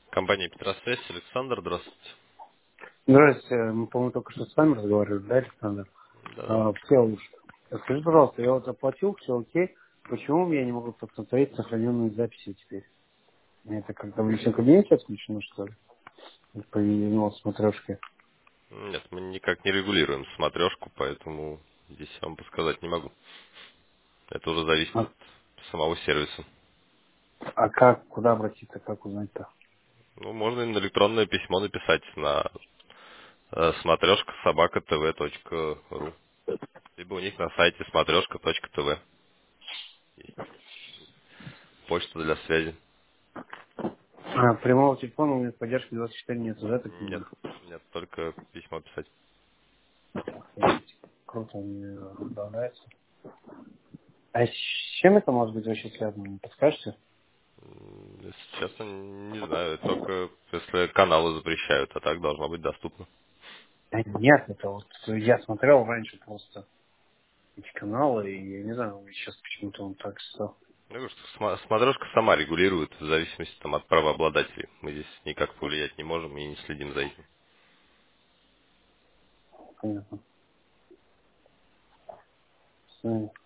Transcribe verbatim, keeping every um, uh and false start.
Компания Петросвязь, Александр, здравствуйте. Здравствуйте, мы, по-моему, только что с вами разговаривали, да, Александр? Да. А, все уж. Скажи, пожалуйста, я вот заплатил, все окей, почему я не могу посмотреть сохраненные записи теперь? Мне это как-то в личном кабинете отключено, что ли? По ну, смотрешке. Нет, мы никак не регулируем смотрешку, поэтому здесь я вам подсказать не могу. Это уже зависит А, от самого сервиса. а как, куда обратиться, как узнать-то? Ну, можно и на электронное письмо написать на э, смотрешка собака тв точка ру. Либо у них на сайте смотрешка точка тв. Есть почта для связи. А, прямого телефона у меня поддержки двадцать четыре нет, да, так Нет, понимаю? нет, только письмо писать. Охренеть. Круто, мне да, нравится. А с чем это может быть вообще связано, не подскажете? М, Если честно, не знаю, только если каналы запрещают, а так должно быть доступно. Да нет, это вот я смотрел раньше просто эти каналы, и я не знаю, сейчас почему-то он так стал. Я говорю, что сма- смотрешка сама регулирует в зависимости там, от правообладателей. Мы здесь никак повлиять не можем и не следим за этим. Понятно.